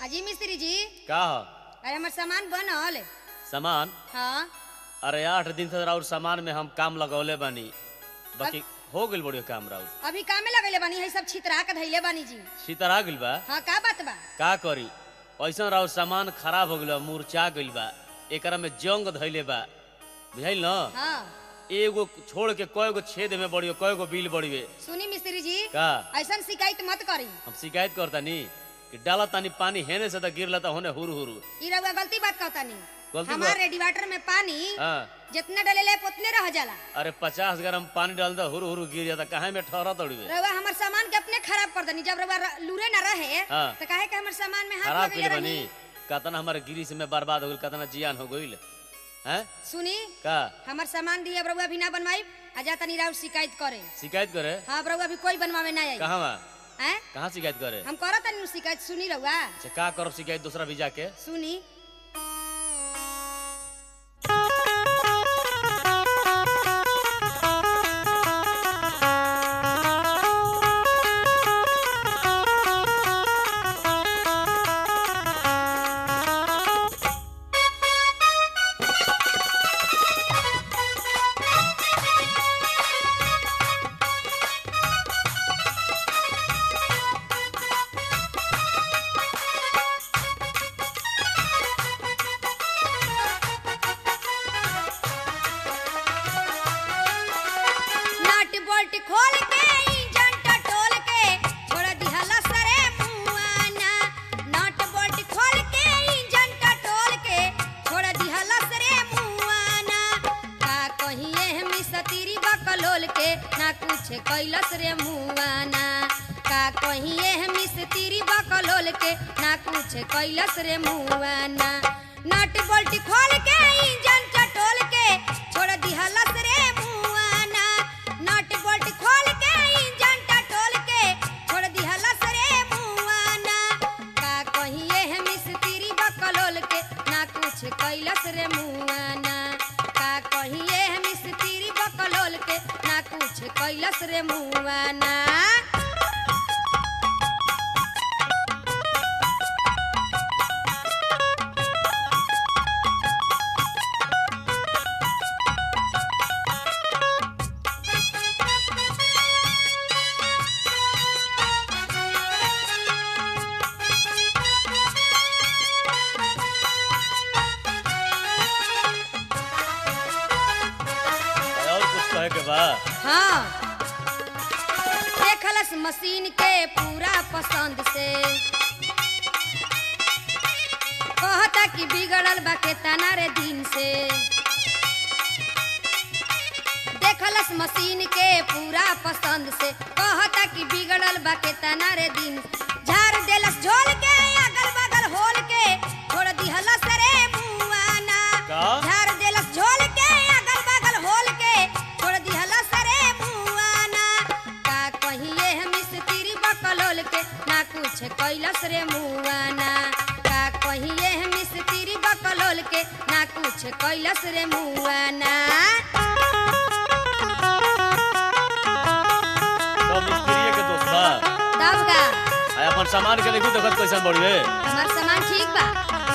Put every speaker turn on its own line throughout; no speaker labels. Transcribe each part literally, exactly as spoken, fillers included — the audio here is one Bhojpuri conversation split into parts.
अजी मिस्त्री जी
का हो?
अरे हमार सामान बनल।
सामान?
हाँ
अरे आठ दिन से राउर सामान में हम काम लगौले बानी, बाकी हो गइल बड़ियो काम राउर।
अभी कामे लगले बानी है सब छितरा के धइले बानी जी।
शीतर आ गइल बा?
हाँ का बात बा?
का करी ऐसा राउर सामान खराब हो गइल बा, मुरझा गइल बा, एकरा में जंग धइले बा, बुझाइल न?
हाँ
एगो छोड़ के कएगो छेद में बड़ियो, कएगो बिल बड़िवे।
सुनी मिस्त्री जी
का
ऐसा शिकायत मत करी।
हम शिकायत करता नी कि डाला तानी पानी हेने से तो गिर लता होने हुरु हुरु।
ई रउआ गलती बात कहता नहीं।
गलती
हमारे
बात?
रेडिएटर में पानी
हाँ
जितना डलेले उतने रह जाला।
अरे पचास ग्राम पानी डाल दो हुरु हुरु गिर जाता, काहे में ठहरा तोड़िवे।
रउआ हमार सामान के अपने खराब कर दनी। जब रउआ लूरे ना रहे
हाँ।
तो काहे के हमार सामान में हाथ
खराब
लगले
कइले
रही।
बनी, कतना हमारे गिरी से में बर्बाद हो गइल, कतना जियान हो गइल। हैं
सुनी
का
हमार सामान दिए अब रउआ भी ना बनवाई आ जाता नहीं राउर शिकायत करे।
शिकायत करे?
हाँ अब रउआ भी कोई बनवावे ना आई।
कहाँ बा?
हैं?
कहाँ शिकायत करे?
हम करत नहीं शिकायत। सुनी रउआ
अच्छा का करब शिकायत दूसरा भी जाके?
सुनी खोल के इंजन टटोल के छोड़ दिहला सरे मुआना। नट बोल्ट खोल के इंजन टटोल के छोड़ दिहला सरे मुआना। का कहिए मिस्त्री बकलोल के ना कुछ कैलस रे मुआना। का कहिए मिस्त्री बकलोल के ना कुछ कैलस रे मुआना। नट बोल्ट खोल के इंजन टटोल के छोड़ दिहला सरे मुआना। नट बोल्ट खोल के इंजन टटोल के छोड़ दिहला सरे मुआना। का कहिए मिस्त्री बकलोल के ना कुछ कैलस रे मुआना। का कहिए मिस्त्री बकलोल के ना कुछ कैलस रे मुआना।
और कुछ कहे के बा?
हाँ देखलस मशीन के पूरा पसंद से कहता कि बिगड़ल बा के तना रे दिन से। देखलस मशीन के पूरा पसंद से कहता कि बिगड़ल बा के तना रे दिन। झाड़ देलस झोल के अगल बगल होल के छोड़ दिहलस रे मुआना।
का?
झाड़ देलस झोल के अगल बगल होल के छोड़ दिहलस रे मुआना। का कहिए मिस्त्री बकलोल के ना कुछ कैलस रे मुआना। का कहिए मिस्त्री बकलोल के ना कुछ कैलस रे मुआना।
तो मिस्त्रीये के दोस्त बा?
तब का
आय अपन सामान के देखू देखत कैसन बड़िवे।
हमार सामान ठीक बा।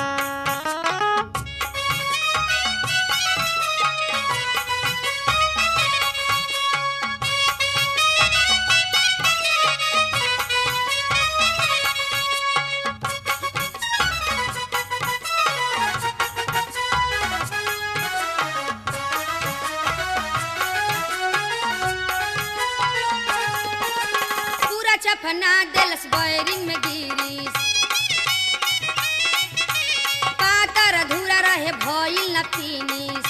पूरा चफना देलस वायरिंग में गिरीस। पातर अधूरा रहे भइल न फिनिश।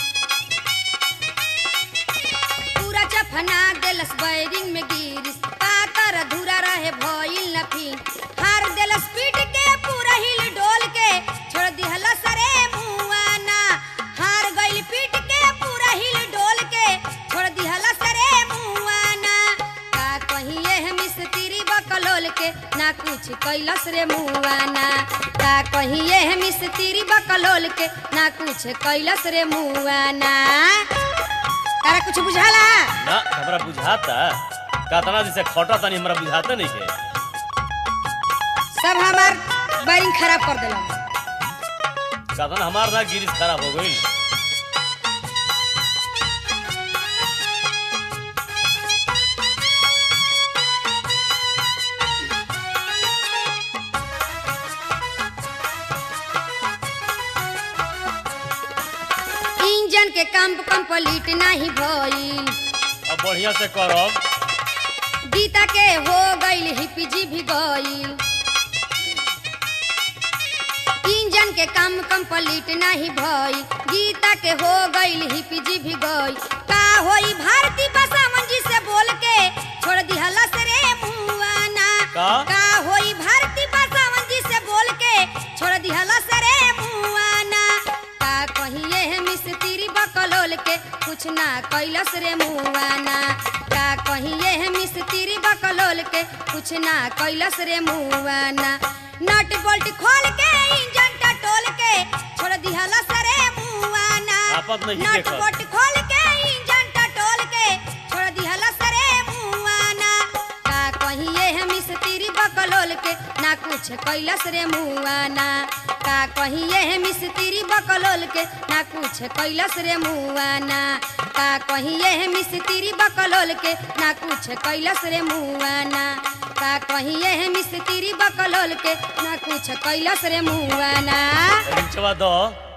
पूरा चफना देलस वायरिंग में गिरीस। पातर अधूरा रहे भइल न फिनिश। हार देलस पीट के पूरा हिल डोल के छोड़ दिहला सरे मुआना। हार गइल पीट के पूरा हिल डोल के छोड़ दिहला सरे मुआना। का कहिए मिस्त्री बकलोल के ना कुछ कैलस रे मुआना। का कहिए मिस्त्री बकलोल के ना कुछ कैलस रे मुआना। तारा कुछ बुझाला?
ना हमरा बुझाता, कतना दिन से खटा तनी हमरा बुझाता नहीं के।
सब हमार बैरिंग खराब कर देला।
साधन हमार ना गिरिस खराब हो गई।
इंजन के काम कंप्लीट नहीं भइल।
अब बढ़िया से करब।
गीता के हो गइल हिपजी भी गइल। इंजन के काम कंप्लीट नहीं भइल। गीता के हो गइल हिपजी भी गइल। का होई भारती बसावन जी से बोल के छोड़ दिहला से रे मुआना।
का?
का होई भारती बसावन जी से बोल के छोड़ दिहला से रे मुआना। का कहिए है मिस्त्री बकलोल के कुछ ना कैलस रे मुआना। का कहिए है मिस्त्री बकलोल के कुछ ना कैलस रे मुआना। नट बोल्ट खोल के इंजन टटोल के छोड़ दिहला से रे मुआना।
आपत नहीं
नट
देखत।
बोल्ट खोल के इंजन टटोल के छोड़ दिहला से रे मुआना। का कहिए है मिस्त्री बकलोल के ना कुछ कैलस रे मुआना। का कहिए है मिस्त्री बकलोल के ना कुछ कैलस रे मुआना। का कहिए है मिस्त्री बकलोल के ना कुछ कैलस रे मुआना। का कहिए है मिस्त्री बकलोल के ना कुछ कैलस रे मुआना।
रिंचवा दो।